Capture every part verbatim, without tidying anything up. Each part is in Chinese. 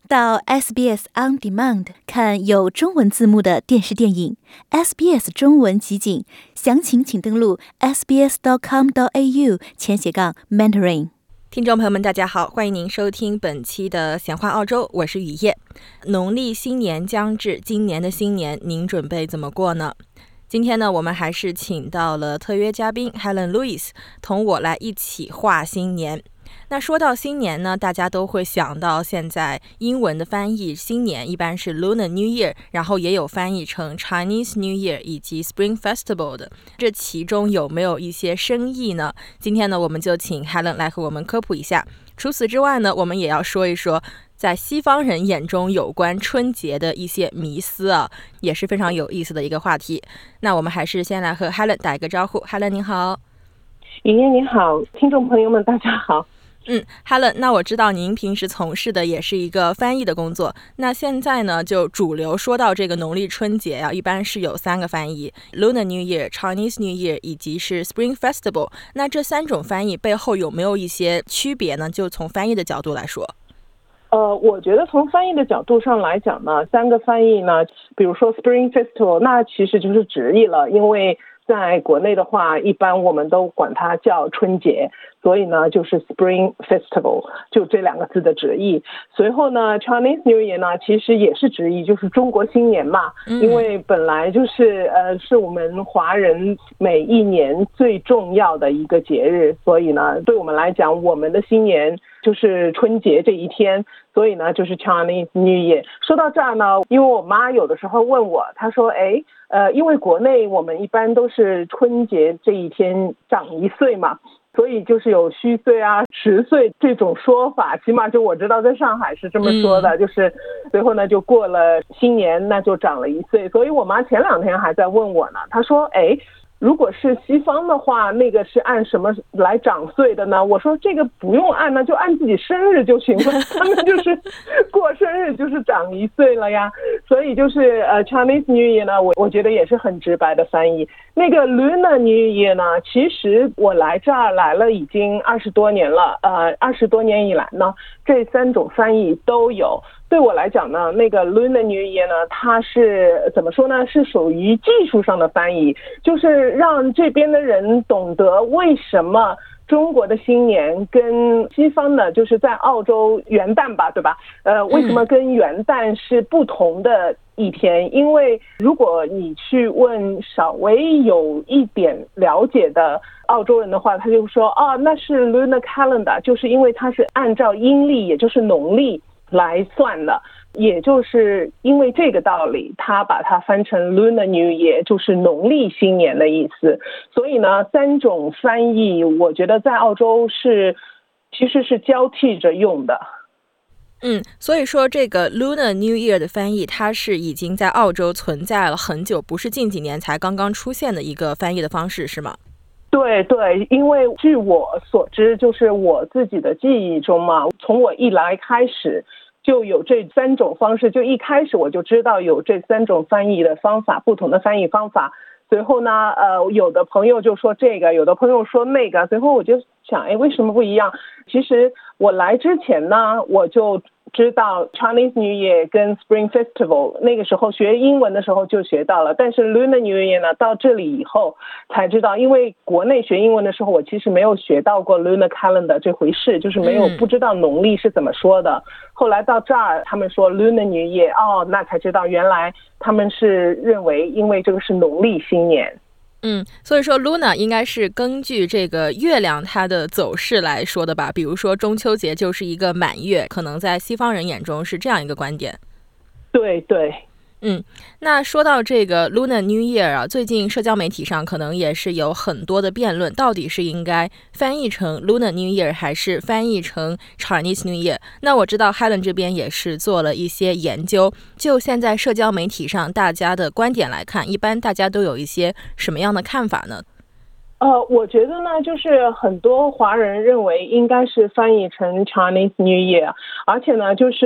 到 S B S On Demand 看有中文字幕的电视电影 S B S 中文集锦，详情请登录 s b s dot com dot a u 前斜杠 mentoring。 听众朋友们大家好，欢迎您收听本期的闲话澳洲，我是雨夜。农历新年将至，今年的新年您准备怎么过呢？今天呢，我们还是请到了特约嘉宾 Helen Lewis 同我来一起话新年。那说到新年呢，大家都会想到现在英文的翻译新年一般是 Lunar New Year， 然后也有翻译成 Chinese New Year 以及 Spring Festival 的，这其中有没有一些深意呢？今天呢，我们就请 Helen 来和我们科普一下。除此之外呢，我们也要说一说在西方人眼中有关春节的一些迷思啊，也是非常有意思的一个话题。那我们还是先来和 Helen 打一个招呼。 Helen 您好。 莹莹你好，听众朋友们大家好。 嗯 Helen， 那我知道您平时从事的也是一个翻译的工作，那现在呢就主流说到这个农历春节啊，一般是有三个翻译 Lunar New Year、 Chinese New Year 以及是 Spring Festival。 那这三种翻译背后有没有一些区别呢？就从翻译的角度来说。 呃，我觉得从翻译的角度上来讲呢，三个翻译呢，比如说 Spring Festival， 那其实就是直译了，因为在国内的话一般我们都管它叫春节，所以呢就是 Spring Festival， 就这两个字的直译。随后呢 Chinese New Year 呢其实也是直译，就是中国新年嘛，嗯、因为本来就是呃是我们华人每一年最重要的一个节日，所以呢对我们来讲我们的新年就是春节这一天，所以呢就是 Chinese New Year。 说到这儿呢，因为我妈有的时候问我，她说哎呃，因为国内我们一般都是春节这一天长一岁嘛，所以就是有虚岁啊、十岁这种说法，起码就我知道在上海是这么说的，嗯、就是随后呢就过了新年，那就长了一岁。所以我妈前两天还在问我呢，她说哎，如果是西方的话，那个是按什么来长岁的呢？我说这个不用按呢，就按自己生日就行了。他们就是过生日就是长一岁了呀。所以就是呃 Chinese New Year 呢，我我觉得也是很直白的翻译。那个 Lunar New Year 呢，其实我来这儿来了已经二十多年了，呃，二十多年以来呢，这三种翻译都有。对我来讲呢，那个 Lunar New Year 呢，它是怎么说呢？是属于技术上的翻译，就是让这边的人懂得为什么中国的新年跟西方的，就是在澳洲元旦吧，对吧？呃，为什么跟元旦是不同的一天？因为如果你去问稍微有一点了解的澳洲人的话，他就说哦，那是 Lunar Calendar， 就是因为它是按照阴历，也就是农历来算的，也就是因为这个道理，他把它翻成 Lunar New Year， 就是农历新年的意思。所以呢，三种翻译我觉得在澳洲是其实是交替着用的。 嗯，所以说这个 Lunar New Year 的翻译，它是已经在澳洲存在了很久，不是近几年才刚刚出现的一个翻译的方式，是吗？ 对对，因为据我所知，就是我自己的记忆中嘛，从我一来开始就有这三种方式，就一开始我就知道有这三种翻译的方法，不同的翻译方法。随后呢，呃，有的朋友就说这个，有的朋友说那个，随后我就想，哎，为什么不一样？其实我来之前呢，我就知道 Chinese New Year 跟 Spring Festival， 那个时候学英文的时候就学到了，但是 Lunar New Year 呢，到这里以后才知道，因为国内学英文的时候，我其实没有学到过 Lunar Calendar 这回事，就是没有不知道农历是怎么说的。后来到这儿，他们说 Lunar New Year， 哦，那才知道原来他们是认为，因为这个是农历新年。 嗯，所以说 Luna 应该是根据这个月亮它的走势来说的吧，比如说中秋节就是一个满月，可能在西方人眼中是这样一个观点。 对对。 嗯，那说到这个 Lunar New Year 啊，最近社交媒体上可能也是有很多的辩论，到底是应该翻译成 Lunar New Year 还是翻译成 Chinese New Year。 那我知道 Helen 这边也是做了一些研究，就现在社交媒体上大家的观点来看，一般大家都有一些什么样的看法呢？ 呃，我觉得呢，就是很多华人认为应该是翻译成 Chinese New Year， 而且呢，就是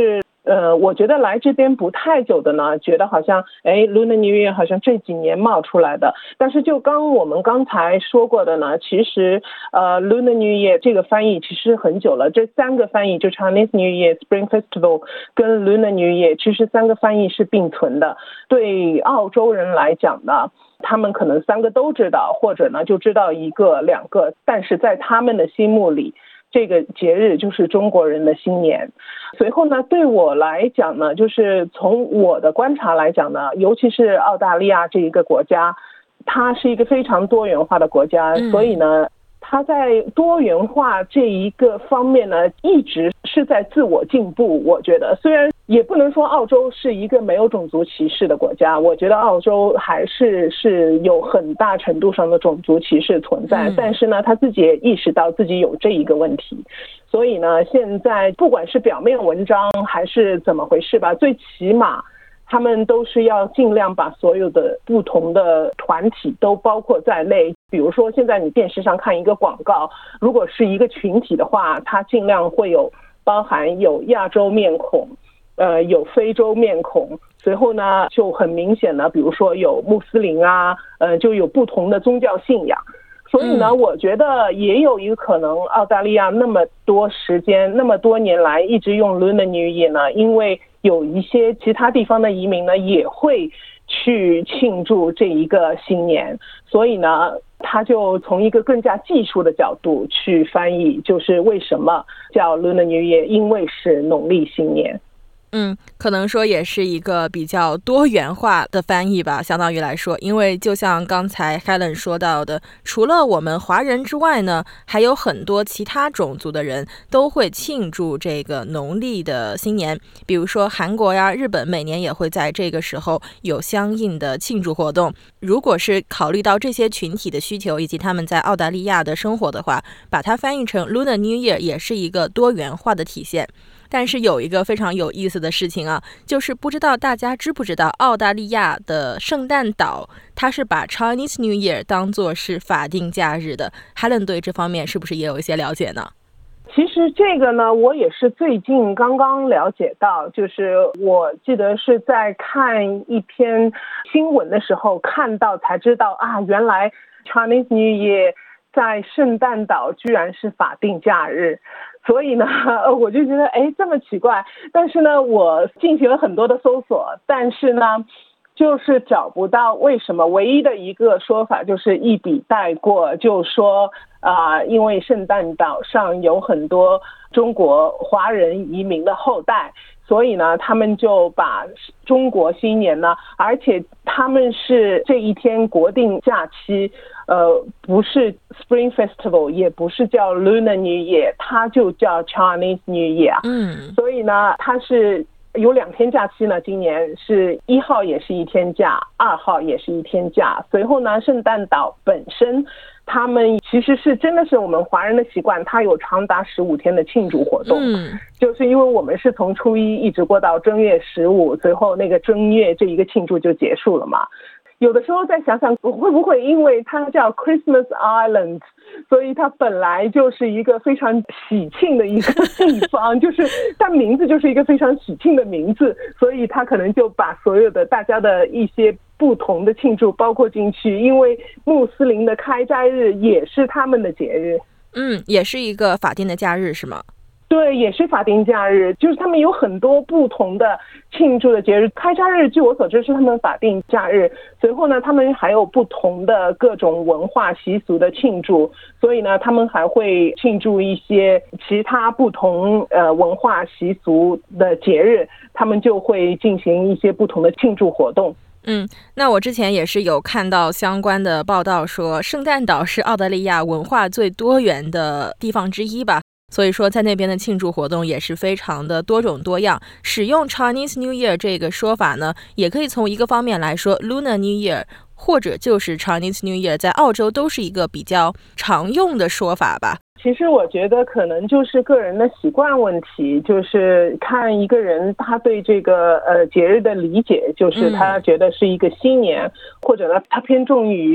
呃，我觉得来这边不太久的呢，觉得好像哎 Lunar New Year 好像这几年冒出来的，但是就刚我们刚才说过的呢，其实呃 Lunar New Year 这个翻译其实很久了，这三个翻译就 Chinese New Year、Spring Festival 跟 Lunar New Year 其实三个翻译是并存的。对澳洲人来讲呢，他们可能三个都知道，或者呢就知道一个两个，但是在他们的心目里，这个节日就是中国人的新年。随后呢，对我来讲呢，就是从我的观察来讲呢，尤其是澳大利亚这一个国家，它是一个非常多元化的国家， 嗯、 所以呢它在多元化这一个方面呢，一直是在自我进步。我觉得虽然也不能说澳洲是一个没有种族歧视的国家，我觉得澳洲还是是有很大程度上的种族歧视存在、嗯、但是呢他自己也意识到自己有这一个问题，所以呢现在不管是表面文章还是怎么回事吧，最起码他们都是要尽量把所有的不同的团体都包括在内。比如说现在你电视上看一个广告，如果是一个群体的话，它尽量会有包含有亚洲面孔，呃，有非洲面孔，随后呢就很明显的比如说有穆斯林啊，呃，就有不同的宗教信仰。所以呢我觉得也有一个可能，澳大利亚那么多时间那么多年来一直用 Lunar New Year 呢，因为有一些其他地方的移民呢也会去庆祝这一个新年，所以呢他就从一个更加技术的角度去翻译，就是为什么叫 Lunar New Year， 因为是农历新年。 嗯，可能说也是一个比较多元化的翻译吧，相当于来说，因为就像刚才 Helen 说到的，除了我们华人之外呢，还有很多其他种族的人都会庆祝这个农历的新年，比如说韩国呀、日本每年也会在这个时候有相应的庆祝活动。如果是考虑到这些群体的需求以及他们在澳大利亚的生活的话，把它翻译成 Lunar New Year 也是一个多元化的体现。但是有一个非常有意思的事情啊，就是不知道大家知不知道，澳大利亚的圣诞岛它是把 Chinese New Year 当作是法定假日的。 Helen 对这方面是不是也有一些了解呢？ 其实这个呢我也是最近刚刚了解到，就是我记得是在看一篇新闻的时候看到才知道啊，原来 Chinese New Year 在圣诞岛居然是法定假日。所以呢我就觉得哎这么奇怪，但是呢我进行了很多的搜索，但是呢就是找不到为什么，唯一的一个说法就是一笔带过，就说啊、呃，因为圣诞岛上有很多中国华人移民的后代，所以呢他们就把中国新年呢，而且他们是这一天国定假期，呃，不是 Spring Festival， 也不是叫 Lunar New Year， 它就叫 Chinese New Year。嗯，所以呢它是有两天假期呢，今年是一号也是一天假，二号也是一天假。随后呢圣诞岛本身他们其实是真的是我们华人的习惯，它有长达十五天的庆祝活动。嗯，就是因为我们是从初一一直过到正月十五，随后那个正月这一个庆祝就结束了嘛。有的时候再想想会不会因为它叫 Christmas Island， 所以它本来就是一个非常喜庆的一个地方，就是它名字就是一个非常喜庆的名字，所以它可能就把所有的大家的一些不同的庆祝包括进去，因为穆斯林的开斋日也是他们的节日。 嗯，也是一个法定的假日是吗？ 对，也是法定假日，就是他们有很多不同的庆祝的节日。开斋日据我所知是他们法定假日，随后呢他们还有不同的各种文化习俗的庆祝，所以呢他们还会庆祝一些其他不同呃文化习俗的节日，他们就会进行一些不同的庆祝活动。 嗯，那我之前也是有看到相关的报道说，圣诞岛是澳大利亚文化最多元的地方之一吧，所以说在那边的庆祝活动也是非常的多种多样。使用 Chinese New Year 这个说法呢，也可以从一个方面来说 Lunar New Year 或者就是 Chinese New Year 在澳洲都是一个比较常用的说法吧。 其实我觉得可能就是个人的习惯问题，就是看一个人他对这个呃节日的理解，就是他觉得是一个新年、嗯、或者呢他偏重于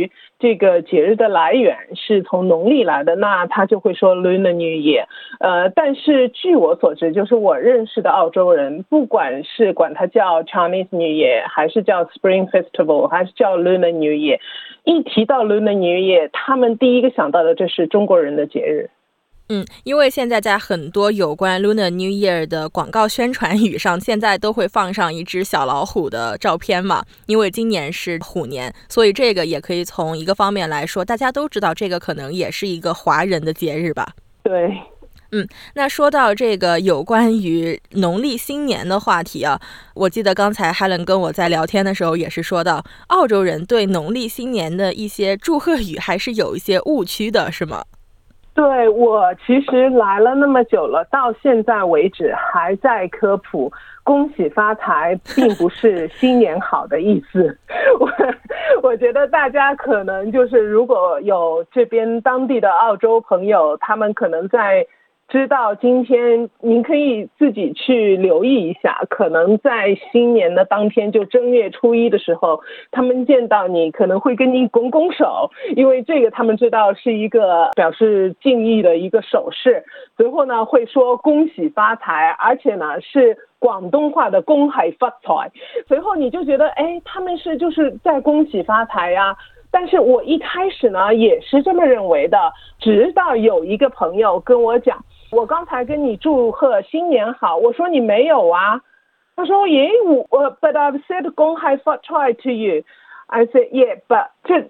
这个节日的来源是从农历来的，那他就会说 Lunar New Year。呃，但是据我所知，就是我认识的澳洲人，不管是管它叫 Chinese New Year， 还是叫 Spring Festival， 还是叫 Lunar New Year， 一提到 Lunar New Year， 他们第一个想到的这是中国人的节日。 嗯，因为现在在很多有关 Lunar New Year 的广告宣传语上，现在都会放上一只小老虎的照片嘛，因为今年是虎年，所以这个也可以从一个方面来说，大家都知道这个可能也是一个华人的节日吧。 对。 嗯，那说到这个有关于农历新年的话题啊，我记得刚才 Helen 跟我在聊天的时候也是说到，澳洲人对农历新年的一些祝贺语还是有一些误区的，是吗？ 对，我其实来了那么久了，到现在为止还在科普恭喜发财并不是新年好的意思。我我觉得大家可能就是如果有这边当地的澳洲朋友，他们可能在知道今天，您可以自己去留意一下，可能在新年的当天，就正月初一的时候，他们见到你可能会跟你拱拱手，因为这个他们知道是一个表示敬意的一个手势。随后呢会说恭喜发财，而且呢是广东话的恭喜发财。随后你就觉得哎，他们是就是在恭喜发财呀。但是我一开始呢也是这么认为的，直到有一个朋友跟我讲，我刚才跟你祝贺新年好，我说你没有啊，他说耶，我 but I've said 恭喜发财 to you. I said yeah, but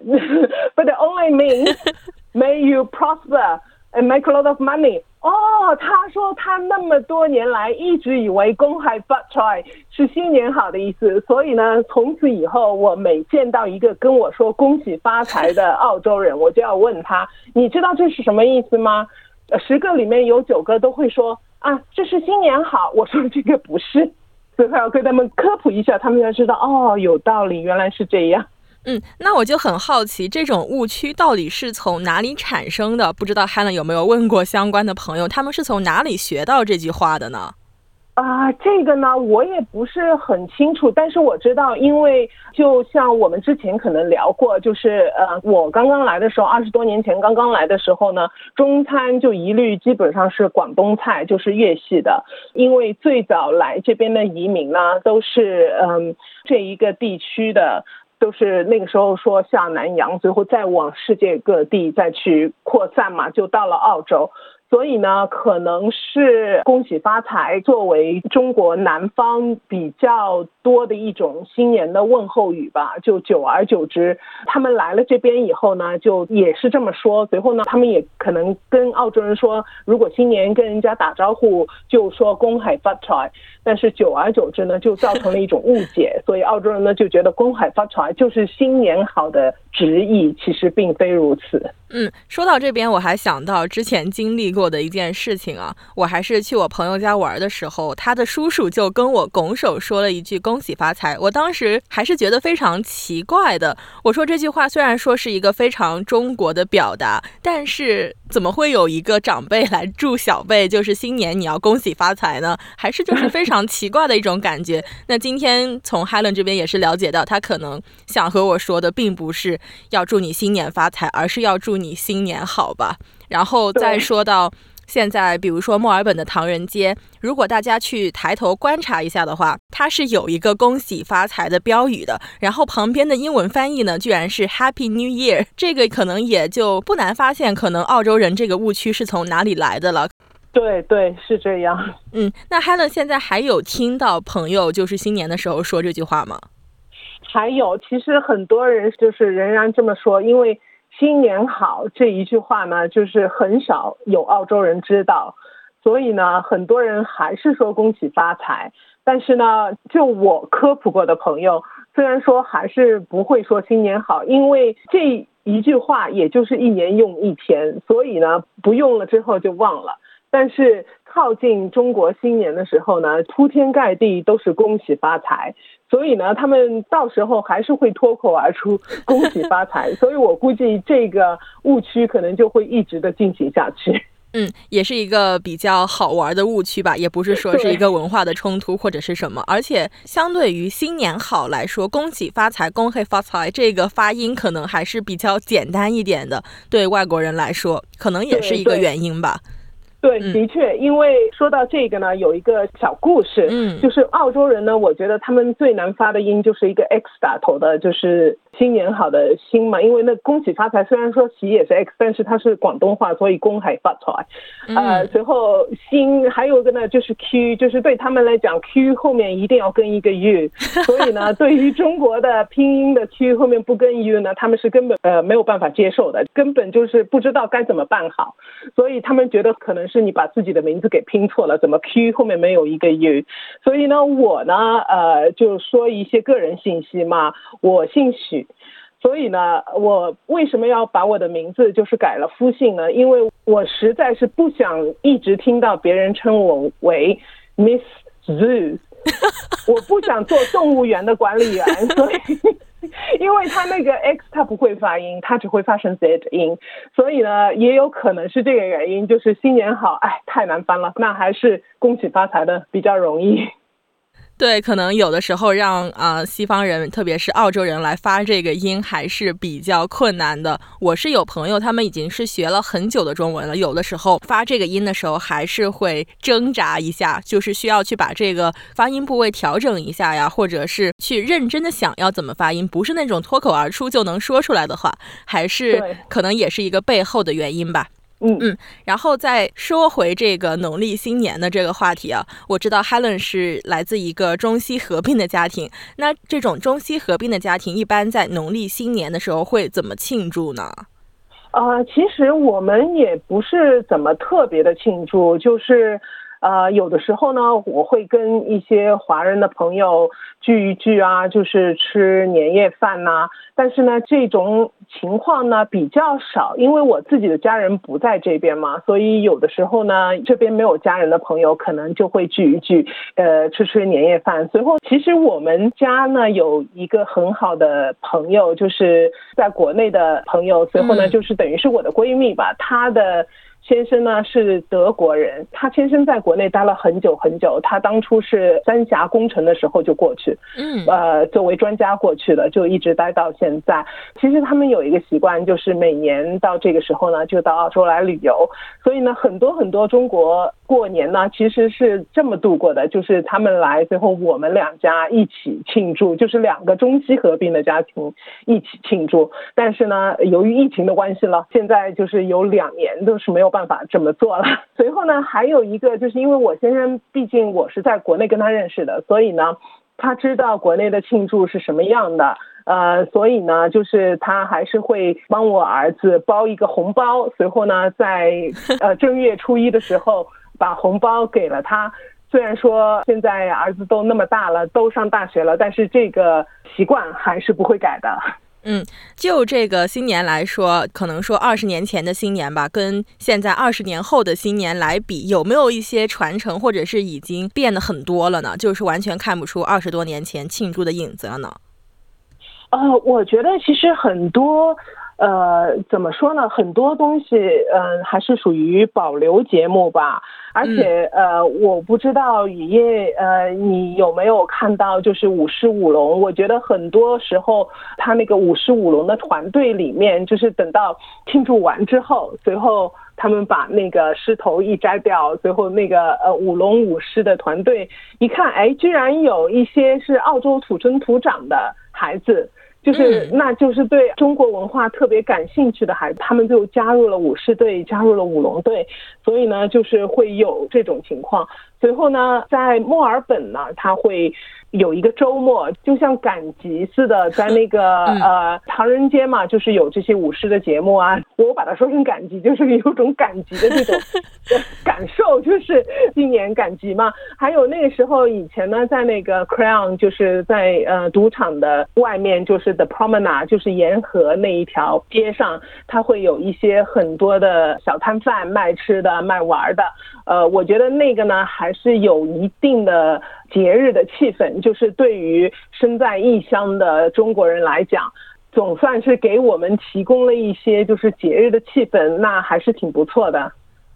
but it only means may you prosper and make a lot of money. 哦，他说他那么多年来一直以为恭喜发财是新年好的意思，所以呢，从此以后我每见到一个跟我说恭喜发财的澳洲人，我就要问他，你知道这是什么意思吗？十个里面有九个都会说啊，这是新年好。我说这个不是，所以要跟他们科普一下，他们才知道哦，有道理，原来是这样。 嗯，那我就很好奇，这种误区到底是从哪里产生的？不知道 Helen 有没有问过相关的朋友，他们是从哪里学到这句话的呢？ 啊、呃，这个呢我也不是很清楚，但是我知道，因为就像我们之前可能聊过，就是呃，我刚刚来的时候，二十多年前刚刚来的时候呢，中餐就一律基本上是广东菜，就是粤系的，因为最早来这边的移民呢，都是嗯这一个地区的。都是那个时候说下南洋，最后再往世界各地再去扩散嘛，就到了澳洲。所以呢，可能是恭喜发财作为中国南方比较多的一种新年的问候语吧，就久而久之，他们来了这边以后呢，就也是这么说。随后呢，他们也可能跟澳洲人说，如果新年跟人家打招呼，就说恭喜发财。但是久而久之呢，就造成了一种误解，所以澳洲人呢就觉得恭喜发财就是新年好的直译，其实并非如此。 嗯，说到这边我还想到之前经历过的一件事情啊，我还是去我朋友家玩的时候，他的叔叔就跟我拱手说了一句恭喜发财，我当时还是觉得非常奇怪的。我说这句话虽然说是一个非常中国的表达，但是怎么会有一个长辈来祝小辈就是新年你要恭喜发财呢？还是就是非常奇怪的一种感觉。那今天从 Helen 这边也是了解到，他可能想和我说的并不是要祝你新年发财，而是要祝你新年好吧。然后再说到现在比如说墨尔本的唐人街，如果大家去抬头观察一下的话，它是有一个恭喜发财的标语的，然后旁边的英文翻译呢居然是 Happy New Year， 这个可能也就不难发现可能澳洲人这个误区是从哪里来的了。 对对，是这样。 嗯，那 Helen 现在还有听到朋友就是新年的时候说这句话吗？ 还有，其实很多人就是仍然这么说，因为新年好这一句话呢，就是很少有澳洲人知道，所以呢，很多人还是说恭喜发财。但是呢，就我科普过的朋友，虽然说还是不会说新年好，因为这一句话也就是一年用一天，所以呢，不用了之后就忘了。但是靠近中国新年的时候呢，铺天盖地都是恭喜发财，所以呢，他们到时候还是会脱口而出恭喜发财，所以我估计这个误区可能就会一直的进行下去。 嗯，也是一个比较好玩的误区吧，也不是说是一个文化的冲突或者是什么，而且相对于新年好来说，恭喜发财恭喜发财这个发音可能还是比较简单一点的，对外国人来说可能也是一个原因吧。 对，的确，因为说到这个呢，有一个小故事，嗯，就是澳洲人呢，我觉得他们最难发的音就是一个 X 打头的，就是新年好的新嘛，因为那恭喜发财虽然说喜也是 X， 但是它是广东话，所以恭喜发财。嗯、呃，随后新还有一个呢就是 Q， 就是对他们来讲 Q 后面一定要跟一个 U， 所以呢，对于中国的拼音的 Q 后面不跟 U 呢，他们是根本呃没有办法接受的，根本就是不知道该怎么办好，所以他们觉得可能是是你把自己的名字给拼错了，怎么 Q 后面没有一个 U？ 所以呢，我呢，呃，就说一些个人信息嘛，我姓许，所以呢，我为什么要把我的名字就是改了夫姓呢？因为我实在是不想一直听到别人称我为 Miss Zoo， 我不想做动物园的管理员，所以。因为他那个 X 他不会发音，他只会发成 Z 音，所以呢也有可能是这个原因，就是新年好，哎，太难翻了，那还是恭喜发财的比较容易。 对，可能有的时候让啊、呃、西方人，特别是澳洲人来发这个音还是比较困难的。我是有朋友，他们已经是学了很久的中文了，有的时候发这个音的时候还是会挣扎一下，就是需要去把这个发音部位调整一下呀，或者是去认真的想要怎么发音，不是那种脱口而出就能说出来的话，还是可能也是一个背后的原因吧。嗯嗯，然后再说回这个农历新年的这个话题啊，我知道 Helen 是来自一个中西合并的家庭，那这种中西合并的家庭一般在农历新年的时候会怎么庆祝呢？ 呃，其实我们也不是怎么特别的庆祝，就是呃，有的时候呢，我会跟一些华人的朋友聚一聚啊，就是吃年夜饭呐、啊。但是呢，这种情况呢比较少，因为我自己的家人不在这边嘛，所以有的时候呢，这边没有家人的朋友，可能就会聚一聚，呃，吃吃年夜饭。随后，其实我们家呢有一个很好的朋友，就是在国内的朋友，随后呢，就是等于是我的闺蜜吧，她的。先生呢是德国人，他先生在国内待了很久很久，他当初是三峡工程的时候就过去，嗯，呃，作为专家过去的，就一直待到现在。其实他们有一个习惯，就是每年到这个时候呢，就到澳洲来旅游，所以呢，很多很多中国过年呢，其实是这么度过的，就是他们来，最后我们两家一起庆祝，就是两个中西合并的家庭一起庆祝。但是呢，由于疫情的关系了，现在就是有两年都是没有办法这么做了。随后呢，还有一个就是因为我先生毕竟我是在国内跟他认识的，所以呢他知道国内的庆祝是什么样的，呃，所以呢就是他还是会帮我儿子包一个红包，随后呢在呃正月初一的时候把红包给了他。虽然说现在儿子都那么大了，都上大学了，但是这个习惯还是不会改的。 嗯，就这个新年来说，可能说二十年前的新年吧，跟现在二十年后的新年来比，有没有一些传承，或者是已经变得很多了呢？就是完全看不出二十多年前庆祝的影子了呢？ 呃，我觉得其实很多，呃，怎么说呢？很多东西，嗯、呃，还是属于保留节目吧。而且，呃，我不知道雨夜，呃，你有没有看到就是舞狮舞龙？我觉得很多时候，他那个舞狮舞龙的团队里面，就是等到庆祝完之后，随后他们把那个狮头一摘掉，随后那个呃舞龙舞狮的团队一看，哎，居然有一些是澳洲土生土长的孩子。就是那就是对中国文化特别感兴趣的孩子，他们就加入了舞狮队，加入了舞龙队，所以呢就是会有这种情况。随后呢在墨尔本呢，他会有一个周末，就像赶集似的，在那个呃唐人街嘛，就是有这些舞狮的节目啊。我把它说成赶集，就是有种赶集的这种感受，就是今年赶集嘛。还有那个时候以前呢，在那个 Crown， 就是在呃赌场的外面，就是 The Promenade， 就是沿河那一条街上，它会有一些很多的小摊贩卖吃的、卖玩的。呃，我觉得那个呢还是有一定的节日的气氛，就是对于身在异乡的中国人来讲，总算是给我们提供了一些就是节日的气氛，那还是挺不错的。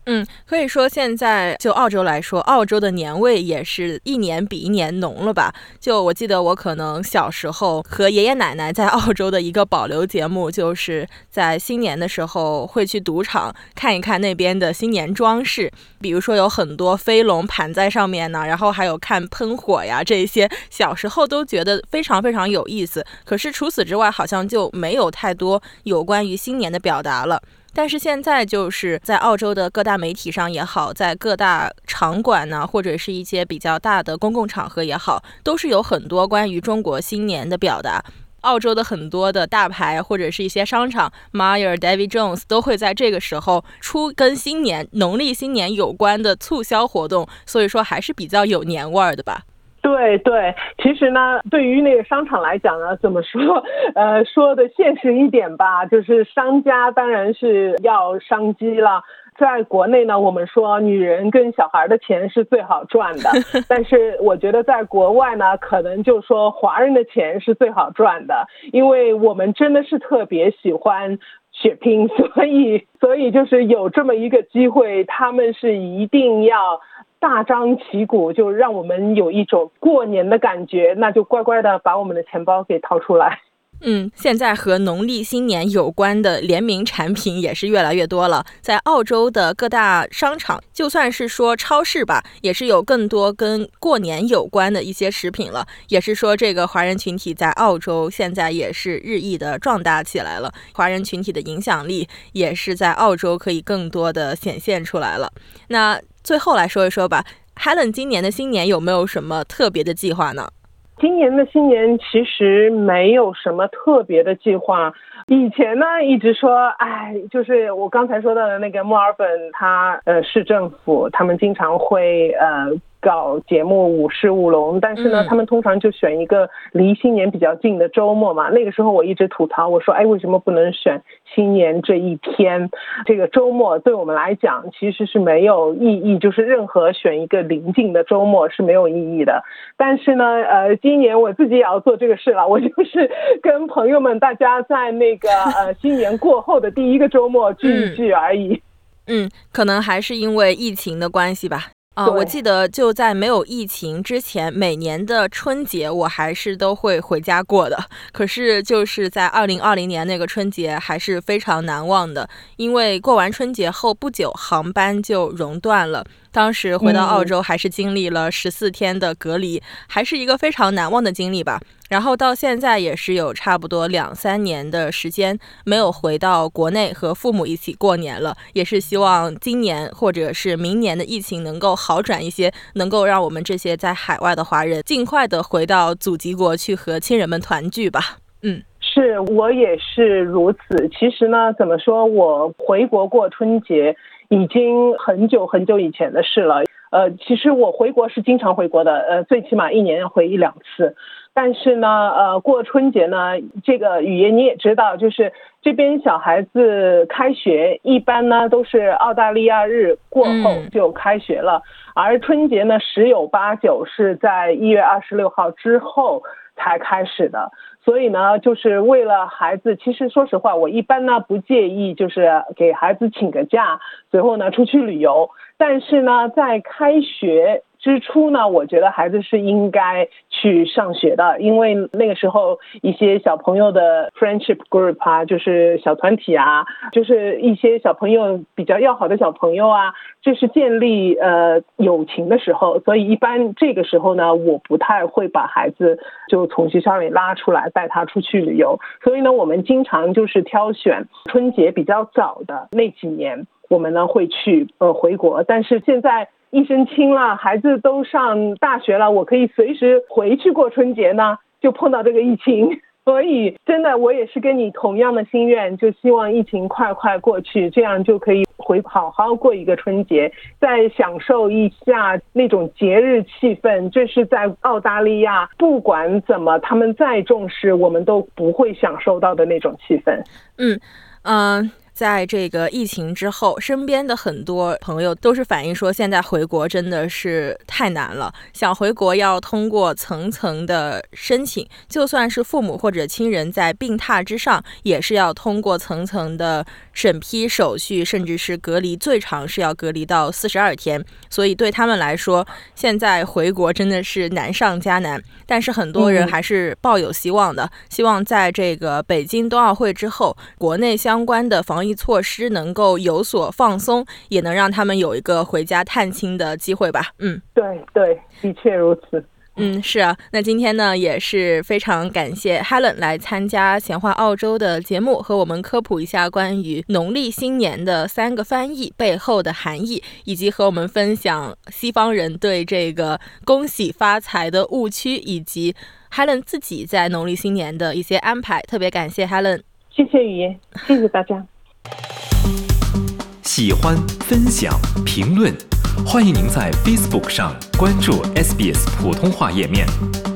嗯，可以说现在就澳洲来说，澳洲的年味也是一年比一年浓了吧。就我记得我可能小时候和爷爷奶奶在澳洲的一个保留节目，就是在新年的时候会去赌场看一看那边的新年装饰，比如说有很多飞龙盘在上面呢，然后还有看喷火呀，这些小时候都觉得非常非常有意思。可是除此之外，好像就没有太多有关于新年的表达了。但是现在就是在澳洲的各大媒体上也好，在各大场馆呢，或者是一些比较大的公共场合也好，都是有很多关于中国新年的表达。澳洲的很多的大牌或者是一些商场 Myer、David Jones 都会在这个时候出跟新年农历新年有关的促销活动，所以说还是比较有年味儿的吧。 对对，其实呢，对于那个商场来讲呢，怎么说？呃，说的现实一点吧，就是商家当然是要商机了。在国内呢，我们说女人跟小孩的钱是最好赚的，但是我觉得在国外呢，可能就说华人的钱是最好赚的，因为我们真的是特别喜欢血拼，所以所以就是有这么一个机会，他们是一定要大张旗鼓，就让我们有一种过年的感觉，那就乖乖的把我们的钱包给掏出来。 嗯，现在和农历新年有关的联名产品也是越来越多了。在澳洲的各大商场，就算是说超市吧，也是有更多跟过年有关的一些食品了。也是说这个华人群体在澳洲现在也是日益的壮大起来了，华人群体的影响力也是在澳洲可以更多的显现出来了。那最后来说一说吧， Helen 今年的新年有没有什么特别的计划呢？ 今年的新年其实没有什么特别的计划。以前呢一直说，哎，就是我刚才说到的那个墨尔本，它呃市政府他们经常会呃搞节目舞狮舞龙，但是呢、嗯、他们通常就选一个离新年比较近的周末嘛。那个时候我一直吐槽，我说哎，为什么不能选新年这一天这个周末？对我们来讲其实是没有意义，就是任何选一个临近的周末是没有意义的。但是呢呃今年我自己也要做这个事了，我就是跟朋友们大家在那个呃新年过后的第一个周末聚一聚而已。 嗯, 嗯可能还是因为疫情的关系吧。啊、呃，我记得就在没有疫情之前，每年的春节我还是都会回家过的。可是就是在二零二零年那个春节还是非常难忘的，因为过完春节后不久航班就熔断了。当时回到澳洲还是经历了十四天的隔离、嗯、还是一个非常难忘的经历吧。然后到现在也是有差不多两三年的时间没有回到国内和父母一起过年了，也是希望今年或者是明年的疫情能够好转一些，能够让我们这些在海外的华人尽快的回到祖籍国去和亲人们团聚吧。嗯， 是，我也是如此。其实呢，怎么说，我回国过春节已经很久很久以前的事了。呃，其实我回国是经常回国的，呃，最起码一年要回一两次。但是呢，呃，过春节呢，这个语言你也知道，就是这边小孩子开学一般呢都是澳大利亚日过后就开学了，嗯、而春节呢十有八九是在一月二十六号之后才开始的。所以呢，就是为了孩子，其实说实话，我一般呢不介意，就是给孩子请个假，随后呢出去旅游。但是呢，在开学之初呢，我觉得孩子是应该去上学的，因为那个时候一些小朋友的 friendship group 啊，就是小团体啊，就是一些小朋友比较要好的小朋友啊，这是建立呃友情的时候。所以一般这个时候呢，我不太会把孩子就从学校里拉出来带他出去旅游。所以呢，我们经常就是挑选春节比较早的那几年，我们呢会去呃回国。但是现在一身轻了，孩子都上大学了，我可以随时回去过春节呢，就碰到这个疫情。所以真的我也是跟你同样的心愿，就希望疫情快快过去，这样就可以回好好过一个春节，再享受一下那种节日气氛。这是在澳大利亚不管怎么他们再重视，我们都不会享受到的那种气氛。 嗯嗯、呃在这个疫情之后，身边的很多朋友都是反映说，现在回国真的是太难了，想回国要通过层层的申请，就算是父母或者亲人在病榻之上，也是要通过层层的审批手续，甚至是隔离，最长是要隔离到四十二天。所以对他们来说，现在回国真的是难上加难。但是很多人还是抱有希望的，嗯、希望在这个北京冬奥会之后，国内相关的防疫措施能够有所放松，也能让他们有一个回家探亲的机会吧。嗯， 对对，的确如此。 嗯，是啊，那今天呢也是非常感谢 Helen 来参加闲话澳洲的节目，和我们科普一下关于农历新年的三个翻译背后的含义，以及和我们分享西方人对这个恭喜发财的误区，以及 Helen 自己在农历新年的一些安排。特别感谢 Helen。 谢谢雨夜，谢谢大家。 喜欢、分享、评论，欢迎您在 Facebook 上关注 S B S 普通话页面。